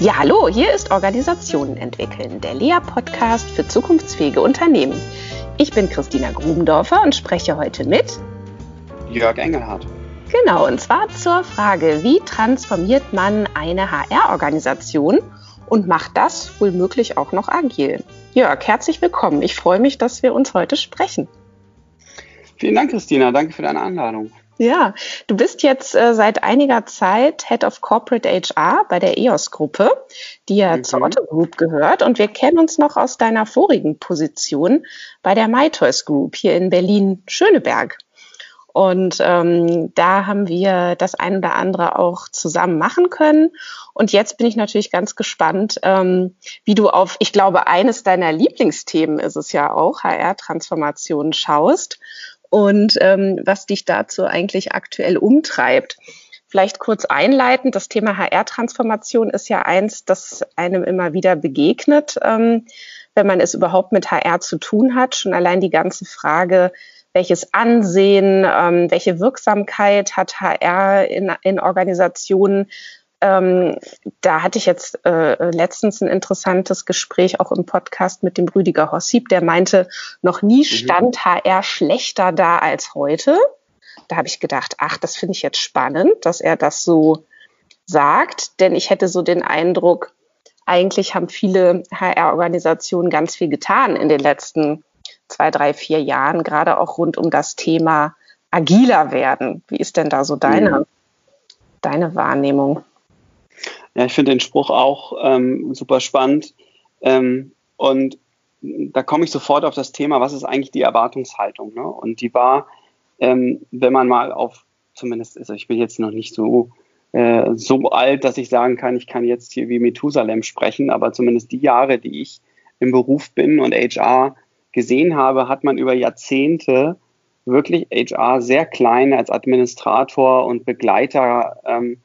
Ja, hallo, hier ist Organisationen entwickeln, der Lea-Podcast für zukunftsfähige Unternehmen. Ich bin Christina Grubendorfer und spreche heute mit Jörg Engelhardt. Genau, und zwar zur Frage, wie transformiert man eine HR-Organisation und macht das womöglich auch noch agil? Jörg, herzlich willkommen. Ich freue mich, dass wir uns heute sprechen. Vielen Dank, Christina. Danke für deine Einladung. Ja, du bist jetzt seit einiger Zeit Head of Corporate HR bei der EOS-Gruppe, die ja zur Otto Group gehört. Und wir kennen uns noch aus deiner vorigen Position bei der MyToys Group hier in Berlin-Schöneberg. Und da haben wir das ein oder andere auch zusammen machen können. Und jetzt bin ich natürlich ganz gespannt, wie du auf, ich glaube, eines deiner Lieblingsthemen ist es ja auch, HR-Transformation schaust. Und was dich dazu eigentlich aktuell umtreibt. Vielleicht kurz einleitend, das Thema HR-Transformation ist ja eins, das einem immer wieder begegnet, wenn man es überhaupt mit HR zu tun hat. Schon allein die ganze Frage, welches Ansehen, welche Wirksamkeit hat HR in Organisationen. Da hatte ich jetzt letztens ein interessantes Gespräch auch im Podcast mit dem Rüdiger Hossip, der meinte, noch nie stand HR schlechter da als heute. Da habe ich gedacht, ach, das finde ich jetzt spannend, dass er das so sagt, denn ich hätte so den Eindruck, eigentlich haben viele HR-Organisationen ganz viel getan in den letzten 2, 3, 4 Jahren, gerade auch rund um das Thema agiler werden. Wie ist denn da so deine Wahrnehmung? Ja, ich finde den Spruch auch super spannend. Und da komme ich sofort auf das Thema, was ist eigentlich die Erwartungshaltung? Ne? Und die war, wenn man mal auf, zumindest, also ich bin jetzt noch nicht so alt, dass ich sagen kann, ich kann jetzt hier wie Methusalem sprechen, aber zumindest die Jahre, die ich im Beruf bin und HR gesehen habe, hat man über Jahrzehnte wirklich HR sehr klein als Administrator und Begleiter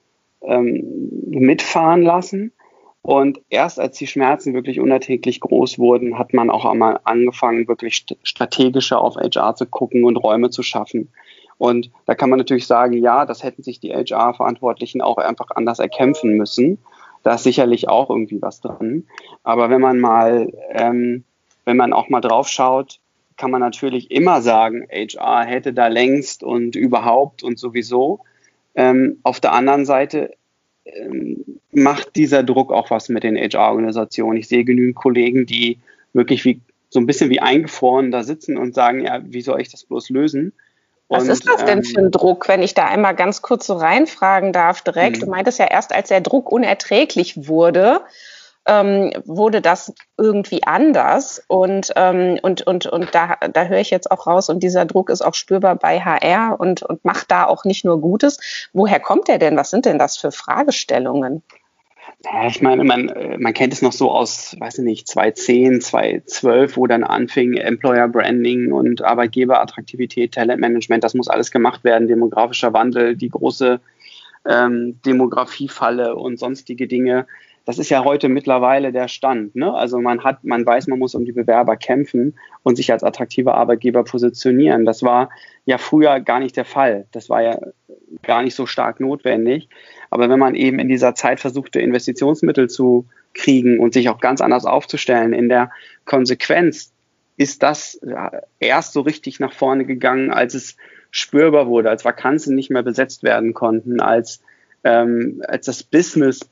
mitfahren lassen. Und erst als die Schmerzen wirklich unerträglich groß wurden, hat man auch einmal angefangen, wirklich strategischer auf HR zu gucken und Räume zu schaffen. Und da kann man natürlich sagen, ja, das hätten sich die HR-Verantwortlichen auch einfach anders erkämpfen müssen. Da ist sicherlich auch irgendwie was dran. Aber wenn man auch mal drauf schaut, kann man natürlich immer sagen, HR hätte da längst und überhaupt und sowieso. Auf der anderen Seite macht dieser Druck auch was mit den HR-Organisationen. Ich sehe genügend Kollegen, die wirklich so ein bisschen wie eingefroren da sitzen und sagen, ja, wie soll ich das bloß lösen? Was ist das denn für ein Druck, wenn ich da einmal ganz kurz so reinfragen darf direkt? Du meintest ja erst, als der Druck unerträglich wurde, wurde das irgendwie anders und da höre ich jetzt auch raus und dieser Druck ist auch spürbar bei HR und macht da auch nicht nur Gutes. Woher kommt der denn? Was sind denn das für Fragestellungen? Ja, ich meine, man kennt es noch so aus, weiß ich nicht, 2010, 2012, wo dann anfing Employer Branding und Arbeitgeberattraktivität, Talentmanagement, das muss alles gemacht werden, demografischer Wandel, die große Demografiefalle und sonstige Dinge. Das ist ja heute mittlerweile der Stand, ne? Also man weiß, man muss um die Bewerber kämpfen und sich als attraktiver Arbeitgeber positionieren. Das war ja früher gar nicht der Fall. Das war ja gar nicht so stark notwendig. Aber wenn man eben in dieser Zeit versuchte, Investitionsmittel zu kriegen und sich auch ganz anders aufzustellen, in der Konsequenz ist das erst so richtig nach vorne gegangen, als es spürbar wurde, als Vakanzen nicht mehr besetzt werden konnten, als das Business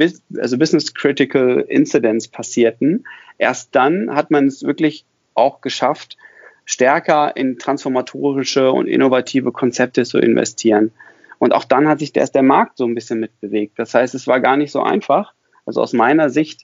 Critical Incidents passierten. Erst dann hat man es wirklich auch geschafft, stärker in transformatorische und innovative Konzepte zu investieren. Und auch dann hat sich erst der Markt so ein bisschen mitbewegt. Das heißt, es war gar nicht so einfach, also aus meiner Sicht,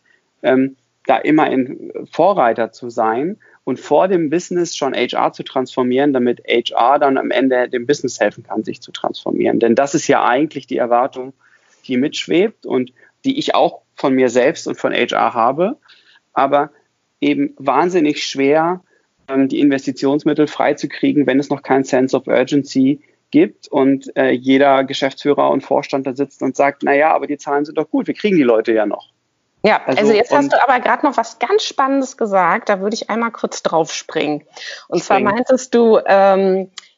da immer ein Vorreiter zu sein und vor dem Business schon HR zu transformieren, damit HR dann am Ende dem Business helfen kann, sich zu transformieren. Denn das ist ja eigentlich die Erwartung, die mitschwebt und die ich auch von mir selbst und von HR habe, aber eben wahnsinnig schwer, die Investitionsmittel freizukriegen, wenn es noch kein Sense of Urgency gibt und jeder Geschäftsführer und Vorstand da sitzt und sagt, naja, aber die Zahlen sind doch gut, wir kriegen die Leute ja noch. Ja, also jetzt hast du aber gerade noch was ganz Spannendes gesagt, da würde ich einmal kurz drauf springen. Und zwar meintest du,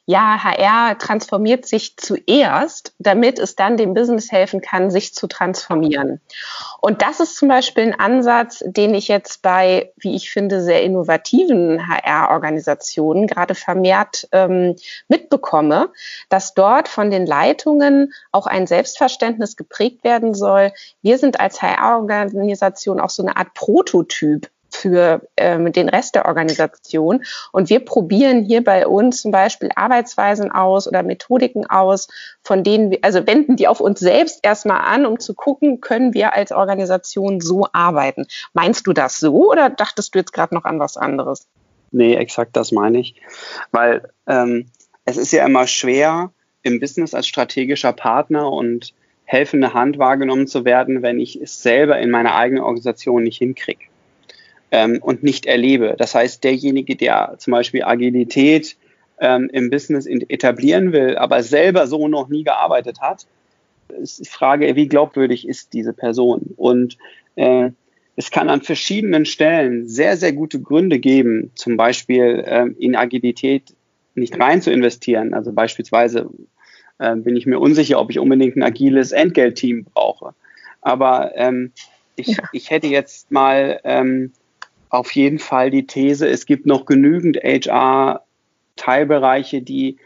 ja, HR transformiert sich zuerst, damit es dann dem Business helfen kann, sich zu transformieren. Und das ist zum Beispiel ein Ansatz, den ich jetzt bei, wie ich finde, sehr innovativen HR-Organisationen gerade vermehrt mitbekomme, dass dort von den Leitungen auch ein Selbstverständnis geprägt werden soll. Wir sind als HR-Organisation auch so eine Art Prototyp für den Rest der Organisation. Und wir probieren hier bei uns zum Beispiel Arbeitsweisen aus oder Methodiken aus, von denen wir, also wenden die auf uns selbst erstmal an, um zu gucken, können wir als Organisation so arbeiten. Meinst du das so oder dachtest du jetzt gerade noch an was anderes? Nee, exakt das meine ich. Weil es ist ja immer schwer, im Business als strategischer Partner und helfende Hand wahrgenommen zu werden, wenn ich es selber in meiner eigenen Organisation nicht hinkriege. Und nicht erlebe. Das heißt, derjenige, der zum Beispiel Agilität im Business etablieren will, aber selber so noch nie gearbeitet hat, ist die Frage, wie glaubwürdig ist diese Person? Und es kann an verschiedenen Stellen sehr, sehr gute Gründe geben, zum Beispiel in Agilität nicht rein zu investieren. Also beispielsweise bin ich mir unsicher, ob ich unbedingt ein agiles Entgeltteam brauche. Aber ich hätte jetzt mal auf jeden Fall die These, es gibt noch genügend HR-Teilbereiche, die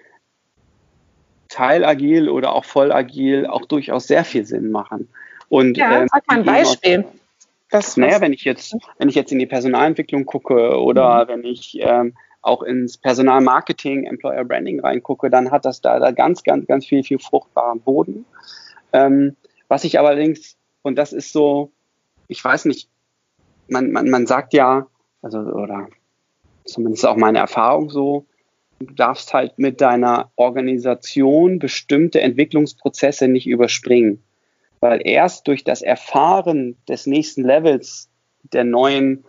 teilagil oder auch vollagil auch durchaus sehr viel Sinn machen. Und, sag mal ein Beispiel. Wenn ich jetzt in die Personalentwicklung gucke oder wenn ich auch ins Personalmarketing, Employer Branding reingucke, dann hat das da ganz, ganz, ganz viel fruchtbaren Boden. Was ich allerdings, und das ist so, ich weiß nicht, man sagt ja, also, oder zumindest auch meine Erfahrung so, du darfst halt mit deiner Organisation bestimmte Entwicklungsprozesse nicht überspringen. Weil erst durch das Erfahren des nächsten Levels der neuen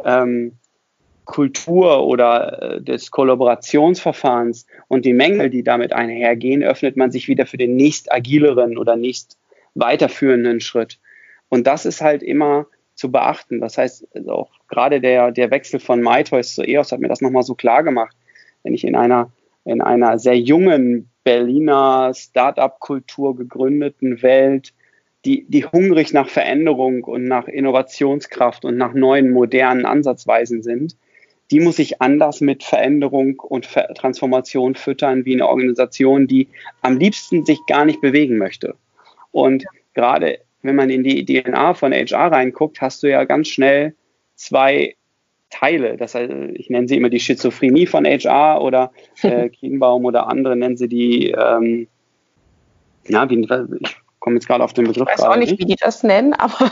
Kultur oder des Kollaborationsverfahrens und die Mängel, die damit einhergehen, öffnet man sich wieder für den nächst agileren oder nächst weiterführenden Schritt. Und das ist halt immer zu beachten. Das heißt, also auch gerade der Wechsel von MyToys zu EOS hat mir das nochmal so klar gemacht. Wenn ich in einer sehr jungen Berliner Start-up-Kultur gegründeten Welt, die hungrig nach Veränderung und nach Innovationskraft und nach neuen, modernen Ansatzweisen sind, die muss ich anders mit Veränderung und Transformation füttern wie eine Organisation, die am liebsten sich gar nicht bewegen möchte. Und gerade wenn man in die DNA von HR reinguckt, hast du ja ganz schnell zwei Teile. Das heißt, ich nenne sie immer die Schizophrenie von HR oder Kienbaum oder andere nennen sie die, ich komme jetzt gerade auf den Begriff. Ich weiß auch nicht, wie die das nennen, aber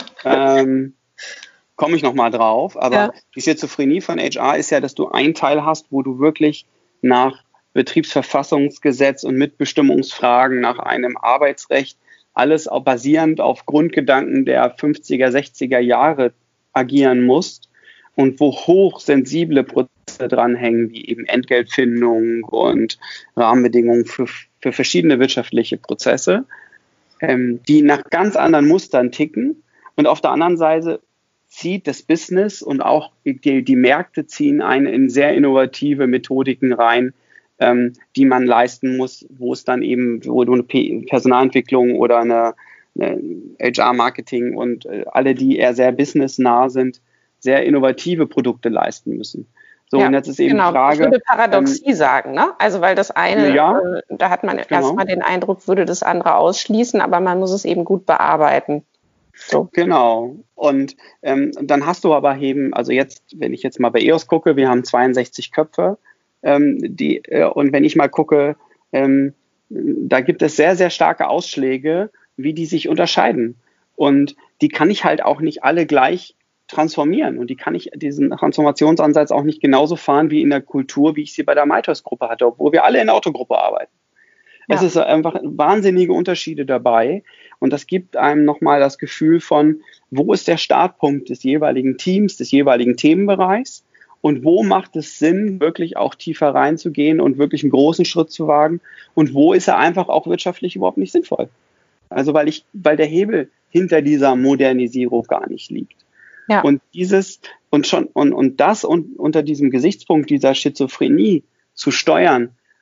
komme ich nochmal drauf. Aber die Schizophrenie von HR ist ja, dass du einen Teil hast, wo du wirklich nach Betriebsverfassungsgesetz und Mitbestimmungsfragen, nach einem Arbeitsrecht, alles auch basierend auf Grundgedanken der 50er, 60er Jahre agieren musst und wo hochsensible Prozesse dranhängen, wie eben Entgeltfindung und Rahmenbedingungen für verschiedene wirtschaftliche Prozesse, die nach ganz anderen Mustern ticken. Und auf der anderen Seite zieht das Business und auch die Märkte ziehen in sehr innovative Methodiken rein, die man leisten muss, wo du eine Personalentwicklung oder eine HR-Marketing und alle, die eher sehr businessnah sind, sehr innovative Produkte leisten müssen. So, und jetzt ist eben die Frage. Ich würde Paradoxie sagen, ne? Also, weil das eine, da hat man erstmal den Eindruck, würde das andere ausschließen, aber man muss es eben gut bearbeiten. So. Genau. Und dann hast du aber eben, also jetzt, wenn ich jetzt mal bei EOS gucke, wir haben 62 Köpfe, und wenn ich mal gucke, da gibt es sehr, sehr starke Ausschläge, wie die sich unterscheiden. Und die kann ich halt auch nicht alle gleich transformieren. Und die kann ich diesen Transformationsansatz auch nicht genauso fahren wie in der Kultur, wie ich sie bei der MyToys-Gruppe hatte, obwohl wir alle in der Autogruppe arbeiten. Ja. Es ist einfach wahnsinnige Unterschiede dabei. Und das gibt einem nochmal das Gefühl von, wo ist der Startpunkt des jeweiligen Teams, des jeweiligen Themenbereichs? Und wo macht es Sinn, wirklich auch tiefer reinzugehen und wirklich einen großen Schritt zu wagen? Und wo ist er einfach auch wirtschaftlich überhaupt nicht sinnvoll? Also weil der Hebel hinter dieser Modernisierung gar nicht liegt. Ja. Und das unter diesem Gesichtspunkt dieser Schizophrenie zu steuern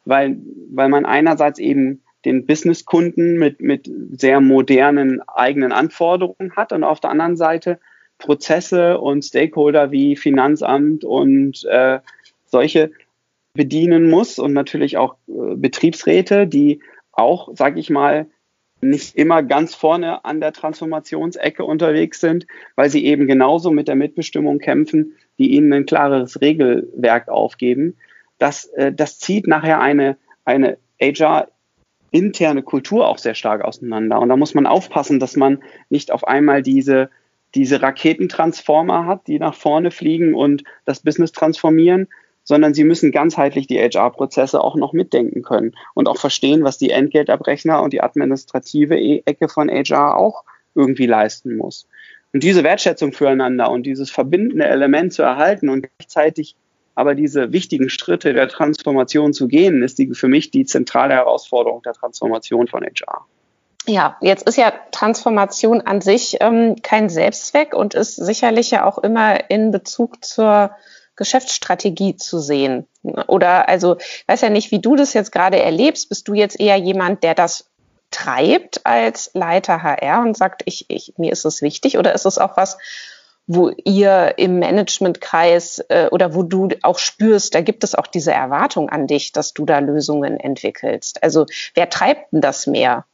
weil man einerseits eben den Businesskunden mit sehr modernen eigenen Anforderungen hat und auf der anderen Seite Prozesse und Stakeholder wie Finanzamt und solche bedienen muss und natürlich auch Betriebsräte, die auch, sage ich mal, nicht immer ganz vorne an der Transformationsecke unterwegs sind, weil sie eben genauso mit der Mitbestimmung kämpfen, die ihnen ein klares Regelwerk aufgeben. Das zieht nachher eine HR-interne Kultur auch sehr stark auseinander. Und da muss man aufpassen, dass man nicht auf einmal diese Raketentransformer hat, die nach vorne fliegen und das Business transformieren, sondern sie müssen ganzheitlich die HR-Prozesse auch noch mitdenken können und auch verstehen, was die Entgeltabrechner und die administrative Ecke von HR auch irgendwie leisten muss. Und diese Wertschätzung füreinander und dieses verbindende Element zu erhalten und gleichzeitig aber diese wichtigen Schritte der Transformation zu gehen, ist für mich die zentrale Herausforderung der Transformation von HR. Ja, jetzt ist ja Transformation an sich kein Selbstzweck und ist sicherlich ja auch immer in Bezug zur Geschäftsstrategie zu sehen. Oder also, ich weiß ja nicht, wie du das jetzt gerade erlebst. Bist du jetzt eher jemand, der das treibt als Leiter HR und sagt, mir ist es wichtig? Oder ist es auch was, wo ihr im Managementkreis oder wo du auch spürst, da gibt es auch diese Erwartung an dich, dass du da Lösungen entwickelst? Also, wer treibt denn das mehr?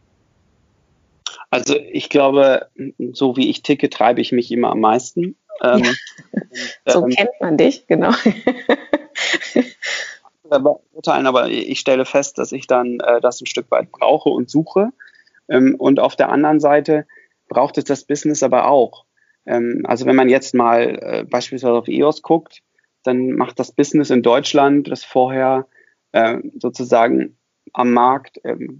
Also ich glaube, so wie ich ticke, treibe ich mich immer am meisten. So kennt man dich, genau. Aber ich stelle fest, dass ich dann das ein Stück weit brauche und suche. Und auf der anderen Seite braucht es das Business aber auch. Also wenn man jetzt mal beispielsweise auf EOS guckt, dann macht das Business in Deutschland, das vorher sozusagen am Markt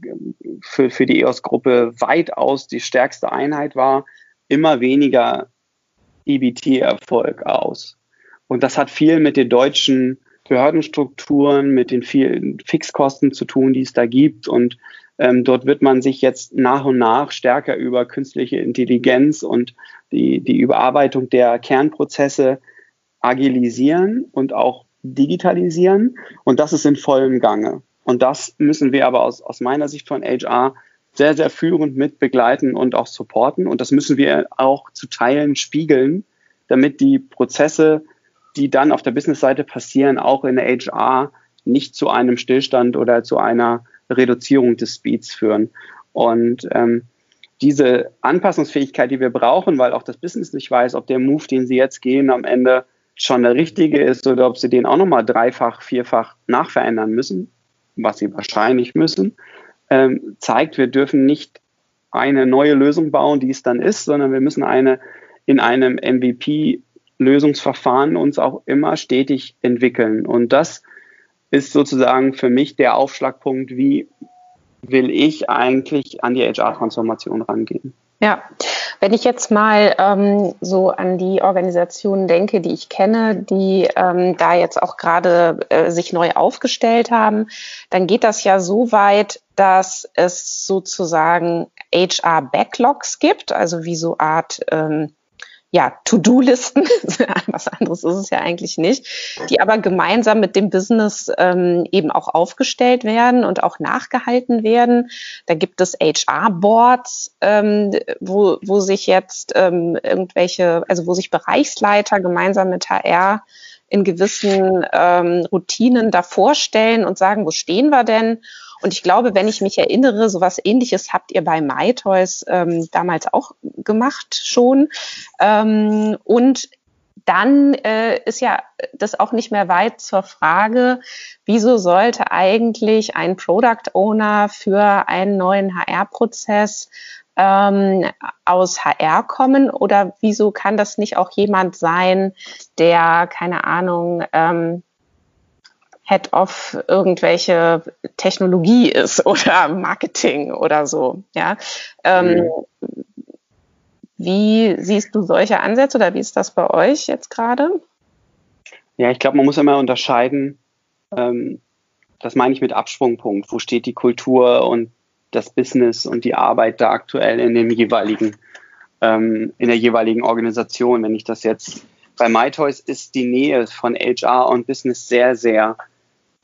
für die EOS-Gruppe weitaus die stärkste Einheit war, immer weniger EBT-Erfolg aus. Und das hat viel mit den deutschen Behördenstrukturen, mit den vielen Fixkosten zu tun, die es da gibt. Und dort wird man sich jetzt nach und nach stärker über künstliche Intelligenz und die Überarbeitung der Kernprozesse agilisieren und auch digitalisieren. Und das ist in vollem Gange. Und das müssen wir aber aus meiner Sicht von HR sehr, sehr führend mit begleiten und auch supporten. Und das müssen wir auch zu Teilen spiegeln, damit die Prozesse, die dann auf der Business-Seite passieren, auch in der HR nicht zu einem Stillstand oder zu einer Reduzierung des Speeds führen. Und diese Anpassungsfähigkeit, die wir brauchen, weil auch das Business nicht weiß, ob der Move, den sie jetzt gehen, am Ende schon der richtige ist oder ob sie den auch nochmal dreifach, vierfach nachverändern müssen, was sie wahrscheinlich müssen, zeigt, wir dürfen nicht eine neue Lösung bauen, die es dann ist, sondern wir müssen in einem MVP-Lösungsverfahren uns auch immer stetig entwickeln. Und das ist sozusagen für mich der Aufschlagpunkt, wie will ich eigentlich an die HR-Transformation rangehen. Ja, wenn ich jetzt mal so an die Organisationen denke, die ich kenne, die da jetzt auch gerade sich neu aufgestellt haben, dann geht das ja so weit, dass es sozusagen HR-Backlogs gibt, also wie so Art To-Do-Listen, was anderes ist es ja eigentlich nicht, die aber gemeinsam mit dem Business eben auch aufgestellt werden und auch nachgehalten werden. Da gibt es HR-Boards, wo sich jetzt wo sich Bereichsleiter gemeinsam mit HR in gewissen Routinen da vorstellen und sagen, wo stehen wir denn? Und ich glaube, wenn ich mich erinnere, sowas Ähnliches habt ihr bei MyToys damals auch gemacht schon. Und dann ist ja das auch nicht mehr weit zur Frage, wieso sollte eigentlich ein Product Owner für einen neuen HR-Prozess aus HR kommen oder wieso kann das nicht auch jemand sein, der, keine Ahnung, Head of irgendwelche Technologie ist oder Marketing oder so, ja. Wie siehst du solche Ansätze oder wie ist das bei euch jetzt gerade? Ja, ich glaube, man muss immer unterscheiden, das meine ich mit Absprungpunkt, wo steht die Kultur und das Business und die Arbeit da aktuell in der jeweiligen Organisation. Wenn ich das jetzt bei MyToys ist die Nähe von HR und Business sehr, sehr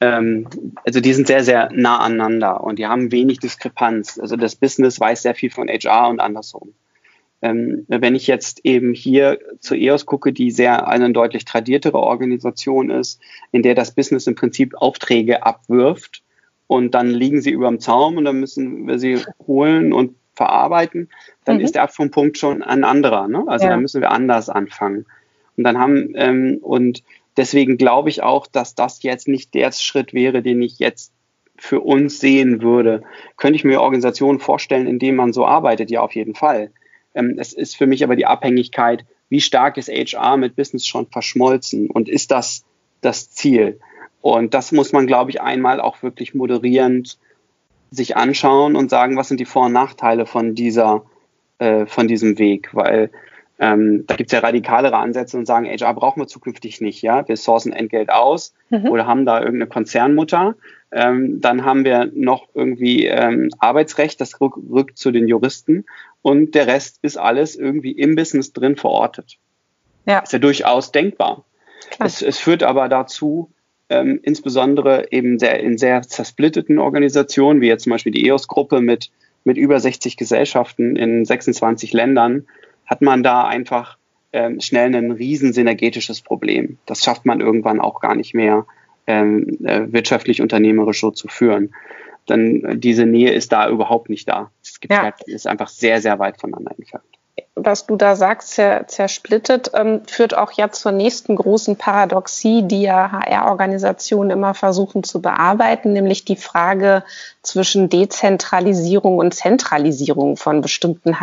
Also die sind sehr, sehr nah aneinander und die haben wenig Diskrepanz. Also das Business weiß sehr viel von HR und andersrum. Wenn ich jetzt eben hier zu EOS gucke, die sehr eine deutlich tradiertere Organisation ist, in der das Business im Prinzip Aufträge abwirft und dann liegen sie über dem Zaum und dann müssen wir sie holen und verarbeiten, dann ist der Absprungpunkt schon ein anderer. Ne? Also da müssen wir anders anfangen. Und dann und deswegen glaube ich auch, dass das jetzt nicht der Schritt wäre, den ich jetzt für uns sehen würde. Könnte ich mir Organisationen vorstellen, in denen man so arbeitet? Ja, auf jeden Fall. Es ist für mich aber die Abhängigkeit, wie stark ist HR mit Business schon verschmolzen und ist das das Ziel? Und das muss man, glaube ich, einmal auch wirklich moderierend sich anschauen und sagen, was sind die Vor- und Nachteile von diesem Weg, weil da gibt es ja radikalere Ansätze und sagen, HR brauchen wir zukünftig nicht, ja, wir sourcen Entgelt aus oder haben da irgendeine Konzernmutter, dann haben wir noch irgendwie Arbeitsrecht, das rückt zu den Juristen und der Rest ist alles irgendwie im Business drin verortet. Ja. Ist ja durchaus denkbar. Es führt aber dazu, insbesondere eben in sehr zersplitteten Organisationen, wie jetzt zum Beispiel die EOS-Gruppe mit über 60 Gesellschaften in 26 Ländern, hat man da einfach schnell ein riesen synergetisches Problem. Das schafft man irgendwann auch gar nicht mehr wirtschaftlich unternehmerisch so zu führen. Denn diese Nähe ist da überhaupt nicht da. Es gibt ist einfach sehr, sehr weit voneinander entfernt. Was du da sagst, zersplittet, führt auch ja zur nächsten großen Paradoxie, die ja HR-Organisationen immer versuchen zu bearbeiten, nämlich die Frage zwischen Dezentralisierung und Zentralisierung von bestimmten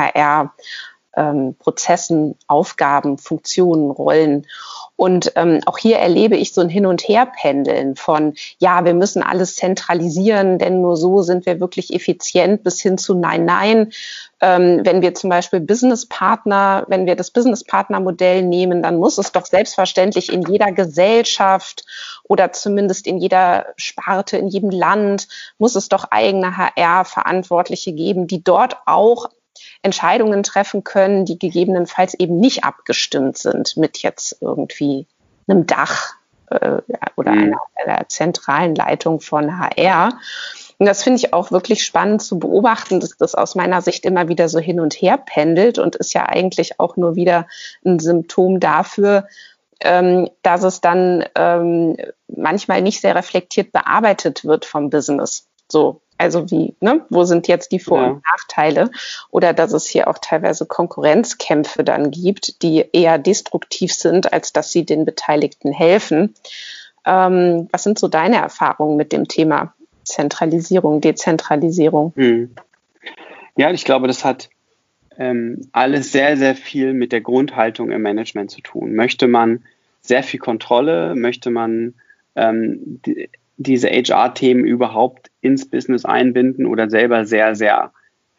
HR-Prozessen, Aufgaben, Funktionen, Rollen. Und auch hier erlebe ich so ein Hin- und Herpendeln von, ja, wir müssen alles zentralisieren, denn nur so sind wir wirklich effizient, bis hin zu nein. Wenn wir zum Beispiel wenn wir das Business-Partner-Modell nehmen, dann muss es doch selbstverständlich in jeder Gesellschaft oder zumindest in jeder Sparte, in jedem Land, muss es doch eigene HR-Verantwortliche geben, die dort auch Entscheidungen treffen können, die gegebenenfalls eben nicht abgestimmt sind mit jetzt irgendwie einem Dach oder einer zentralen Leitung von HR. Und das finde ich auch wirklich spannend zu beobachten, dass das aus meiner Sicht immer wieder so hin und her pendelt und ist ja eigentlich auch nur wieder ein Symptom dafür, dass es dann manchmal nicht sehr reflektiert bearbeitet wird vom Business. So, also wo sind jetzt die Vor- und Nachteile? Oder dass es hier auch teilweise Konkurrenzkämpfe dann gibt, die eher destruktiv sind, als dass sie den Beteiligten helfen. Was sind so deine Erfahrungen mit dem Thema Zentralisierung, Dezentralisierung? Ja, ich glaube, das hat alles sehr, sehr viel mit der Grundhaltung im Management zu tun. Möchte man sehr viel Kontrolle? Möchte man diese HR-Themen überhaupt ins Business einbinden oder selber sehr, sehr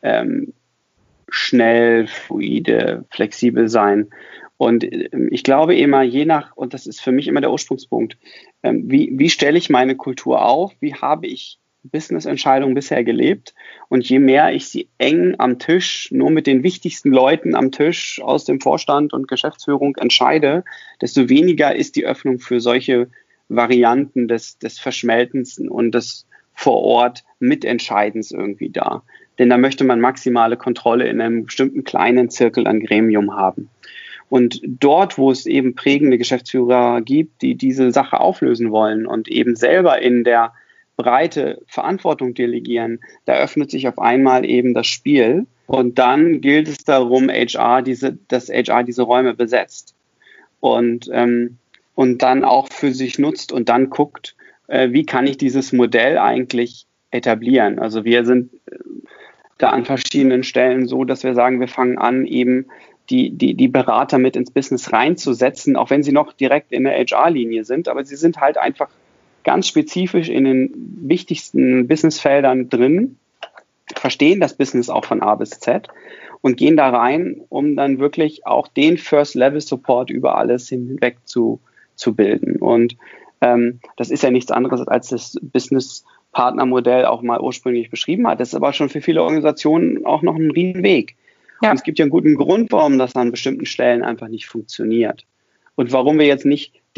schnell, fluide, flexibel sein? Und ich glaube immer, und das ist für mich immer der Ursprungspunkt, wie stelle ich meine Kultur auf? Wie habe ich Business-Entscheidungen bisher gelebt? Und je mehr ich sie eng am Tisch, nur mit den wichtigsten Leuten am Tisch aus dem Vorstand und Geschäftsführung entscheide, desto weniger ist die Öffnung für solche Varianten des Verschmelzens und des vor Ort Mitentscheidens irgendwie da. Denn da möchte man maximale Kontrolle in einem bestimmten kleinen Zirkel an Gremium haben. Und dort, wo es eben prägende Geschäftsführer gibt, die diese Sache auflösen wollen und eben selber in der Breite Verantwortung delegieren, da öffnet sich auf einmal eben das Spiel. Und dann gilt es darum, dass HR diese Räume besetzt. Und dann auch für sich nutzt und dann guckt, wie kann ich dieses Modell eigentlich etablieren. Also wir sind da an verschiedenen Stellen so, dass wir sagen, wir fangen an, eben die Berater mit ins Business reinzusetzen, auch wenn sie noch direkt in der HR-Linie sind, aber sie sind halt einfach ganz spezifisch in den wichtigsten Businessfeldern drin, verstehen das Business auch von A bis Z und gehen da rein, um dann wirklich auch den First-Level-Support über alles hinweg zu bilden. Und das ist ja nichts anderes, als das Business-Partner-Modell auch mal ursprünglich beschrieben hat. Das ist aber schon für viele Organisationen auch noch ein Riesenweg. Ja. Und es gibt ja einen guten Grund, warum das an bestimmten Stellen einfach nicht funktioniert. Und warum wir jetzt nicht den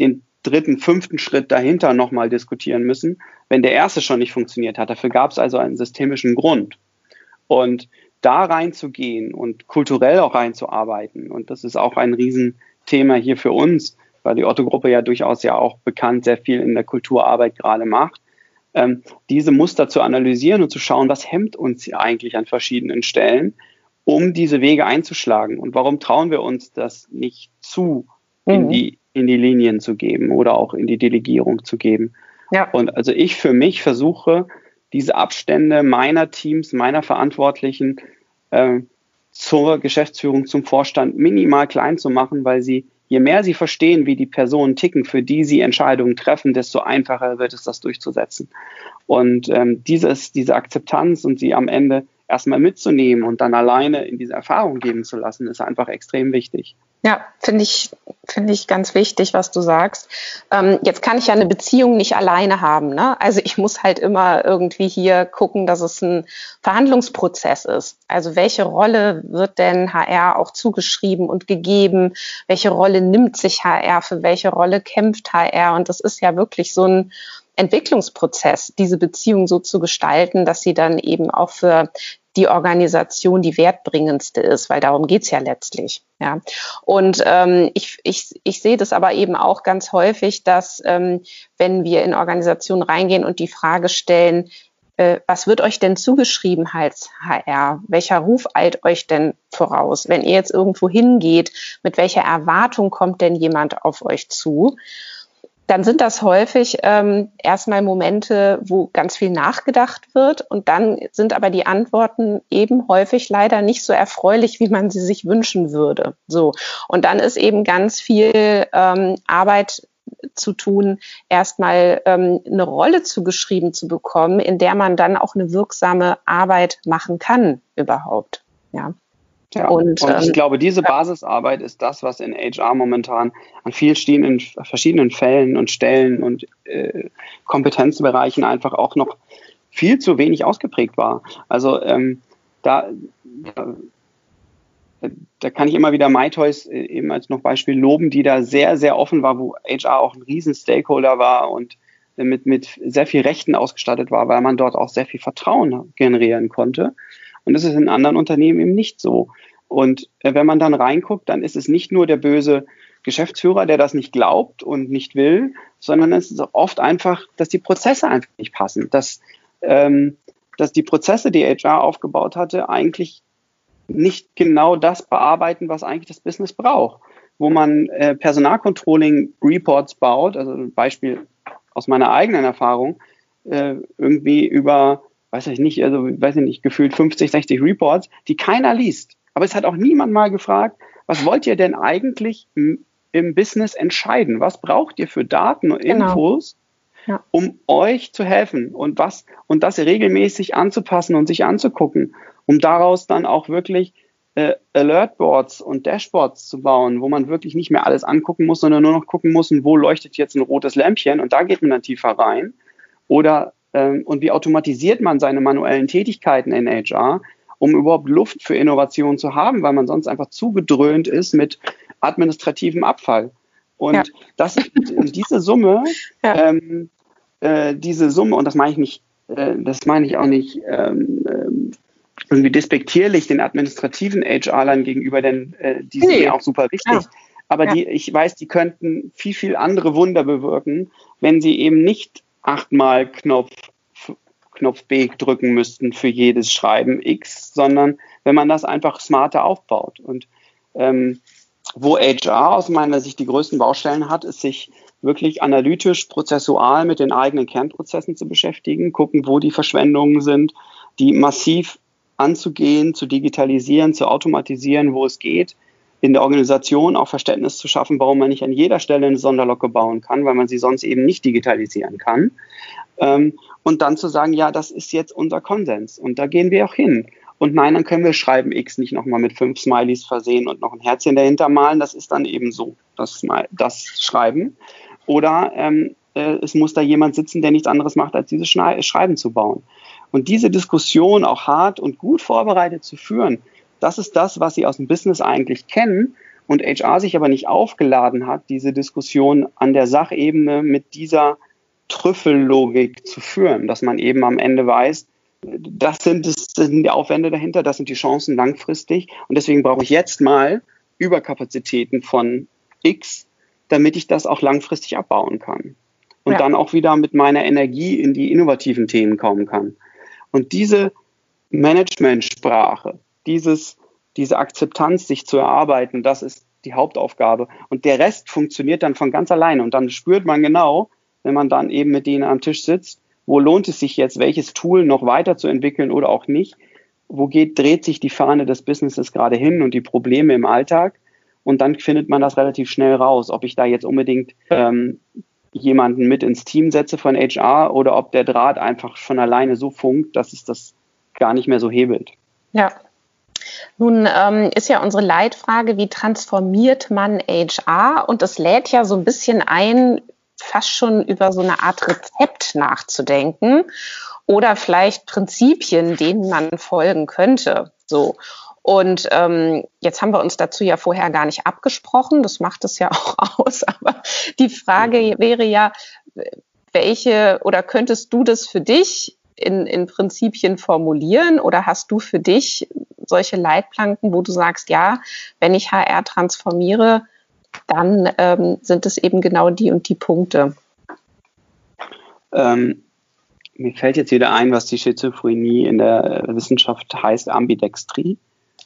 dritten, fünften Schritt dahinter nochmal diskutieren müssen, wenn der erste schon nicht funktioniert hat. Dafür gab es also einen systemischen Grund. Und da reinzugehen und kulturell auch reinzuarbeiten, und das ist auch ein Riesenthema hier für uns, weil die Otto-Gruppe ja durchaus ja auch bekannt sehr viel in der Kulturarbeit gerade macht, diese Muster zu analysieren und zu schauen, was hemmt uns eigentlich an verschiedenen Stellen, um diese Wege einzuschlagen. Und warum trauen wir uns das nicht zu, in die Linien zu geben oder auch in die Delegierung zu geben. Ja. Und also ich für mich versuche, diese Abstände meiner Teams, meiner Verantwortlichen zur Geschäftsführung, zum Vorstand minimal klein zu machen, weil je mehr sie verstehen, wie die Personen ticken, für die sie Entscheidungen treffen, desto einfacher wird es, das durchzusetzen. Und diese Akzeptanz und sie am Ende erstmal mitzunehmen und dann alleine in diese Erfahrung geben zu lassen, ist einfach extrem wichtig. Ja, finde ich ganz wichtig, was du sagst. Jetzt kann ich ja eine Beziehung nicht alleine haben, ne? Also ich muss halt immer irgendwie hier gucken, dass es ein Verhandlungsprozess ist. Also welche Rolle wird denn HR auch zugeschrieben und gegeben? Welche Rolle nimmt sich HR? Für welche Rolle kämpft HR? Und das ist ja wirklich so ein Entwicklungsprozess, diese Beziehung so zu gestalten, dass sie dann eben auch für die Organisation die wertbringendste ist, weil darum geht's ja letztlich. Ja. Und ich sehe das aber eben auch ganz häufig, dass wenn wir in Organisationen reingehen und die Frage stellen, was wird euch denn zugeschrieben als HR? Welcher Ruf eilt euch denn voraus? Wenn ihr jetzt irgendwo hingeht, mit welcher Erwartung kommt denn jemand auf euch zu? Dann sind das häufig erstmal Momente, wo ganz viel nachgedacht wird, und dann sind aber die Antworten eben häufig leider nicht so erfreulich, wie man sie sich wünschen würde. So. Und dann ist eben ganz viel Arbeit zu tun, erstmal eine Rolle zugeschrieben zu bekommen, in der man dann auch eine wirksame Arbeit machen kann überhaupt. Ja. Ja, und ich glaube, diese Basisarbeit ist das, was in HR momentan an vielen verschiedenen Fällen und Stellen und Kompetenzbereichen einfach auch noch viel zu wenig ausgeprägt war. Also da kann ich immer wieder MyToys eben als noch Beispiel loben, die da sehr, sehr offen war, wo HR auch ein riesen Stakeholder war und mit sehr viel Rechten ausgestattet war, weil man dort auch sehr viel Vertrauen generieren konnte. Und das ist in anderen Unternehmen eben nicht so. Und wenn man dann reinguckt, dann ist es nicht nur der böse Geschäftsführer, der das nicht glaubt und nicht will, sondern es ist auch oft einfach, dass die Prozesse einfach nicht passen. Dass die Prozesse, die HR aufgebaut hatte, eigentlich nicht genau das bearbeiten, was eigentlich das Business braucht. Wo man Personalcontrolling-Reports baut, also ein Beispiel aus meiner eigenen Erfahrung, irgendwie über gefühlt 50, 60 Reports, die keiner liest. Aber es hat auch niemand mal gefragt, was wollt ihr denn eigentlich im Business entscheiden? Was braucht ihr für Daten und Infos, um euch zu helfen und das regelmäßig anzupassen und sich anzugucken, um daraus dann auch wirklich Alertboards und Dashboards zu bauen, wo man wirklich nicht mehr alles angucken muss, sondern nur noch gucken muss, wo leuchtet jetzt ein rotes Lämpchen, und da geht man dann tiefer rein. Oder und wie automatisiert man seine manuellen Tätigkeiten in HR, um überhaupt Luft für Innovation zu haben, weil man sonst einfach zugedröhnt ist mit administrativem Abfall. Und diese Summe, und das meine ich auch nicht irgendwie despektierlich den administrativen HR-Lern gegenüber, denn die sind mir auch super wichtig. Ja. Aber ich weiß, die könnten viel, viel andere Wunder bewirken, wenn sie eben nicht 8-mal Knopf B drücken müssten für jedes Schreiben X, sondern wenn man das einfach smarter aufbaut. Und wo HR aus meiner Sicht die größten Baustellen hat, ist, sich wirklich analytisch, prozessual mit den eigenen Kernprozessen zu beschäftigen, gucken, wo die Verschwendungen sind, die massiv anzugehen, zu digitalisieren, zu automatisieren, wo es geht, in der Organisation auch Verständnis zu schaffen, warum man nicht an jeder Stelle eine Sonderlocke bauen kann, weil man sie sonst eben nicht digitalisieren kann. Und dann zu sagen, ja, das ist jetzt unser Konsens und da gehen wir auch hin. Und nein, dann können wir Schreiben X nicht nochmal mit 5 Smileys versehen und noch ein Herzchen dahinter malen. Das ist dann eben so, das Schreiben. Oder es muss da jemand sitzen, der nichts anderes macht, als dieses Schreiben zu bauen. Und diese Diskussion auch hart und gut vorbereitet zu führen, das ist das, was Sie aus dem Business eigentlich kennen und HR sich aber nicht aufgeladen hat, diese Diskussion an der Sachebene mit dieser Trüffellogik zu führen, dass man eben am Ende weiß, das sind die Aufwände dahinter, das sind die Chancen langfristig und deswegen brauche ich jetzt mal Überkapazitäten von X, damit ich das auch langfristig abbauen kann und dann auch wieder mit meiner Energie in die innovativen Themen kommen kann. Und diese Managementsprache, diese Akzeptanz, sich zu erarbeiten, das ist die Hauptaufgabe. Und der Rest funktioniert dann von ganz alleine. Und dann spürt man genau, wenn man dann eben mit denen am Tisch sitzt, wo lohnt es sich jetzt, welches Tool noch weiterzuentwickeln oder auch nicht, dreht sich die Fahne des Businesses gerade hin und die Probleme im Alltag. Und dann findet man das relativ schnell raus, ob ich da jetzt unbedingt jemanden mit ins Team setze von HR oder ob der Draht einfach von alleine so funkt, dass es das gar nicht mehr so hebelt. Ja. Nun ist ja unsere Leitfrage, wie transformiert man HR? Und das lädt ja so ein bisschen ein, fast schon über so eine Art Rezept nachzudenken oder vielleicht Prinzipien, denen man folgen könnte. So. Und jetzt haben wir uns dazu ja vorher gar nicht abgesprochen, das macht es ja auch aus, aber die Frage wäre ja, welche oder könntest du das für dich in Prinzipien formulieren oder hast du für dich solche Leitplanken, wo du sagst, ja, wenn ich HR transformiere, dann sind es eben genau die und die Punkte? Mir fällt jetzt wieder ein, was die Schizophrenie in der Wissenschaft heißt, Ambidextrie.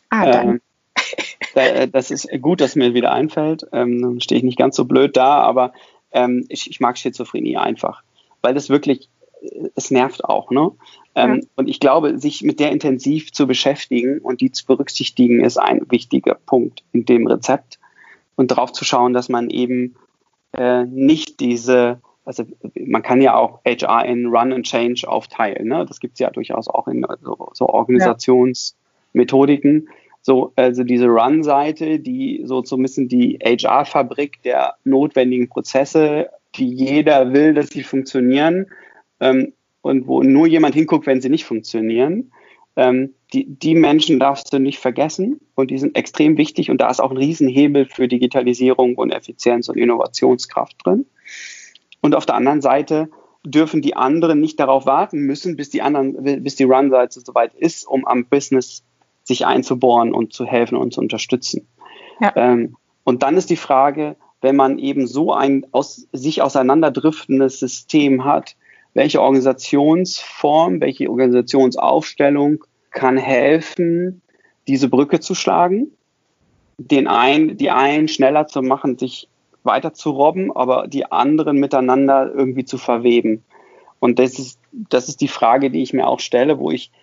Das ist gut, dass mir wieder einfällt. Dann stehe ich nicht ganz so blöd da, aber ich mag Schizophrenie einfach, weil das wirklich, es nervt auch, ne? Und ich glaube, sich mit der intensiv zu beschäftigen und die zu berücksichtigen, ist ein wichtiger Punkt in dem Rezept und darauf zu schauen, dass man eben nicht also man kann ja auch HR in Run and Change aufteilen, ne? Das gibt es ja durchaus auch in so Organisationsmethodiken. Also diese Run-Seite, die so ein bisschen die HR-Fabrik der notwendigen Prozesse, die jeder will, dass sie funktionieren, und wo nur jemand hinguckt, wenn sie nicht funktionieren. Die Menschen darfst du nicht vergessen und die sind extrem wichtig und da ist auch ein Riesenhebel für Digitalisierung und Effizienz und Innovationskraft drin. Und auf der anderen Seite dürfen die anderen nicht darauf warten müssen, bis die Run-Seite soweit ist, um am Business sich einzubohren und zu helfen und zu unterstützen. Ja. Und dann ist die Frage, wenn man eben so ein sich auseinanderdriftendes System hat, welche Organisationsform, welche Organisationsaufstellung kann helfen, diese Brücke zu schlagen, die einen schneller zu machen, sich weiter zu robben, aber die anderen miteinander irgendwie zu verweben. Und das ist die Frage, die ich mir auch stelle, wo ich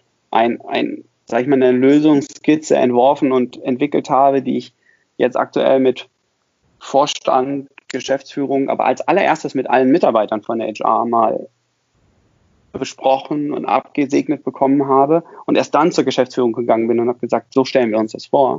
eine Lösungsskizze entworfen und entwickelt habe, die ich jetzt aktuell mit Vorstand, Geschäftsführung, aber als allererstes mit allen Mitarbeitern von der HR mal besprochen und abgesegnet bekommen habe und erst dann zur Geschäftsführung gegangen bin und habe gesagt, so stellen wir uns das vor.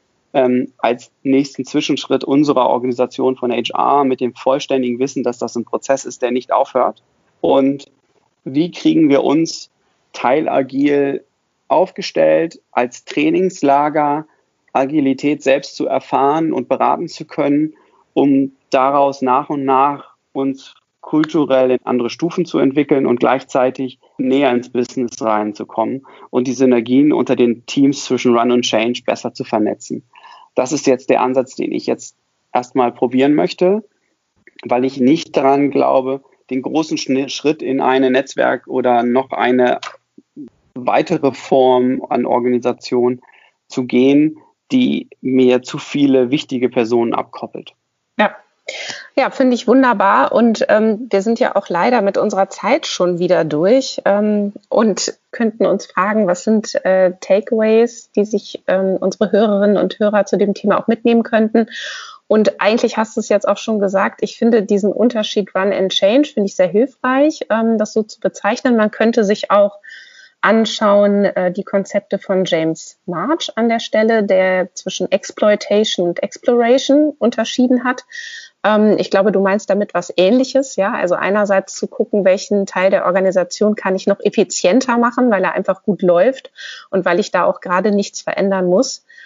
Als nächsten Zwischenschritt unserer Organisation von HR mit dem vollständigen Wissen, dass das ein Prozess ist, der nicht aufhört. Und wie kriegen wir uns teilagil aufgestellt, als Trainingslager Agilität selbst zu erfahren und beraten zu können, um daraus nach und nach uns kulturell in andere Stufen zu entwickeln und gleichzeitig näher ins Business reinzukommen und die Synergien unter den Teams zwischen Run und Change besser zu vernetzen. Das ist jetzt der Ansatz, den ich jetzt erstmal probieren möchte, weil ich nicht daran glaube, den großen Schritt in ein Netzwerk oder noch eine weitere Form an Organisation zu gehen, die mir zu viele wichtige Personen abkoppelt. Ja, finde ich wunderbar und wir sind ja auch leider mit unserer Zeit schon wieder durch und könnten uns fragen, was sind Takeaways, die sich unsere Hörerinnen und Hörer zu dem Thema auch mitnehmen könnten. Und eigentlich hast du es jetzt auch schon gesagt, ich finde diesen Unterschied Run and Change, finde ich sehr hilfreich, das so zu bezeichnen. Man könnte sich auch anschauen, die Konzepte von James March an der Stelle, der zwischen Exploitation und Exploration unterschieden hat. Ich glaube, du meinst damit was Ähnliches, ja? Also einerseits zu gucken, welchen Teil der Organisation kann ich noch effizienter machen, weil er einfach gut läuft und weil ich da auch gerade nichts verändern muss.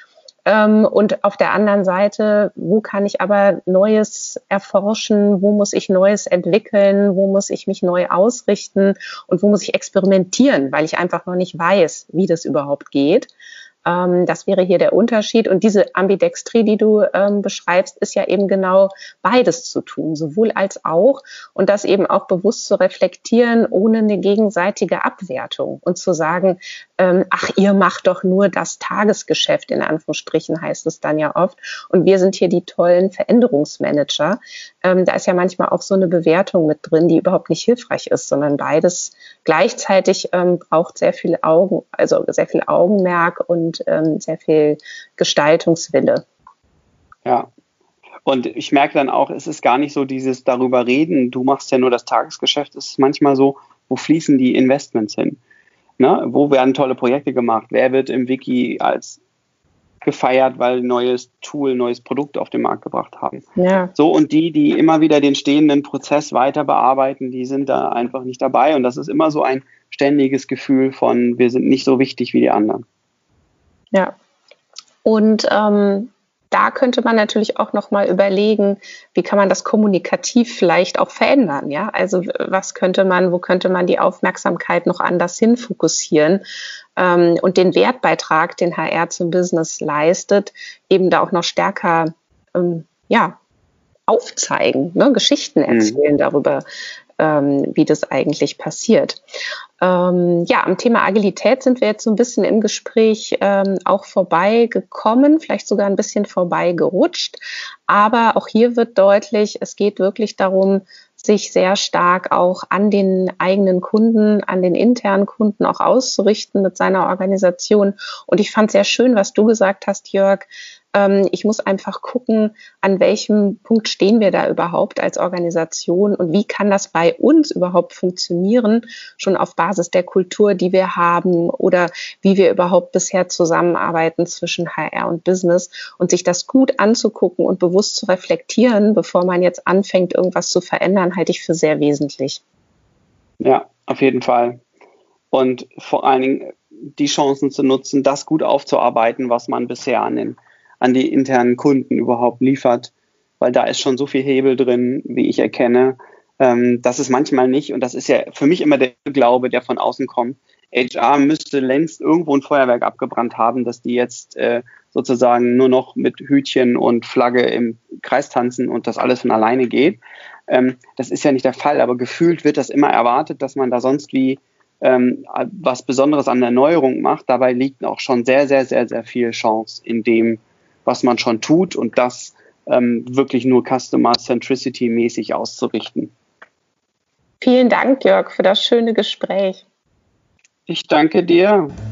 Und auf der anderen Seite, wo kann ich aber Neues erforschen, wo muss ich Neues entwickeln, wo muss ich mich neu ausrichten und wo muss ich experimentieren, weil ich einfach noch nicht weiß, wie das überhaupt geht. Das wäre hier der Unterschied. Und diese Ambidextrie, die du beschreibst, ist ja eben genau beides zu tun, sowohl als auch. Und das eben auch bewusst zu reflektieren, ohne eine gegenseitige Abwertung und zu sagen, ach, ihr macht doch nur das Tagesgeschäft, in Anführungsstrichen heißt es dann ja oft. Und wir sind hier die tollen Veränderungsmanager. Da ist ja manchmal auch so eine Bewertung mit drin, die überhaupt nicht hilfreich ist, sondern beides gleichzeitig braucht sehr viel Augenmerk und sehr viel Gestaltungswille. Ja, und ich merke dann auch, es ist gar nicht so dieses darüber reden, du machst ja nur das Tagesgeschäft, es ist manchmal so, wo fließen die Investments hin? Ne? Wo werden tolle Projekte gemacht? Wer wird im Wiki als gefeiert, weil neues Tool, neues Produkt auf den Markt gebracht haben? Ja. So, und die immer wieder den stehenden Prozess weiter bearbeiten, die sind da einfach nicht dabei. Und das ist immer so ein ständiges Gefühl von, wir sind nicht so wichtig wie die anderen. Ja, und da könnte man natürlich auch noch mal überlegen, wie kann man das kommunikativ vielleicht auch verändern, ja? Also wo könnte man die Aufmerksamkeit noch anders hin fokussieren und den Wertbeitrag, den HR zum Business leistet, eben da auch noch stärker aufzeigen, ne? Geschichten erzählen darüber, wie das eigentlich passiert. Am Thema Agilität sind wir jetzt so ein bisschen im Gespräch auch vorbeigekommen, vielleicht sogar ein bisschen vorbeigerutscht. Aber auch hier wird deutlich, es geht wirklich darum, sich sehr stark auch an den eigenen Kunden, an den internen Kunden auch auszurichten mit seiner Organisation. Und ich fand sehr schön, was du gesagt hast, Jörg. Ich muss einfach gucken, an welchem Punkt stehen wir da überhaupt als Organisation und wie kann das bei uns überhaupt funktionieren, schon auf Basis der Kultur, die wir haben oder wie wir überhaupt bisher zusammenarbeiten zwischen HR und Business und sich das gut anzugucken und bewusst zu reflektieren, bevor man jetzt anfängt, irgendwas zu verändern, halte ich für sehr wesentlich. Ja, auf jeden Fall. Und vor allen Dingen die Chancen zu nutzen, das gut aufzuarbeiten, was man bisher an die internen Kunden überhaupt liefert, weil da ist schon so viel Hebel drin, wie ich erkenne. Das ist manchmal nicht, und das ist ja für mich immer der Glaube, der von außen kommt. HR müsste längst irgendwo ein Feuerwerk abgebrannt haben, dass die jetzt sozusagen nur noch mit Hütchen und Flagge im Kreis tanzen und das alles von alleine geht. Das ist ja nicht der Fall, aber gefühlt wird das immer erwartet, dass man da sonst wie was Besonderes an der Erneuerung macht. Dabei liegt auch schon sehr, sehr, sehr, sehr viel Chance in dem, was man schon tut und das wirklich nur Customer Centricity mäßig auszurichten. Vielen Dank, Jörg, für das schöne Gespräch. Ich danke dir.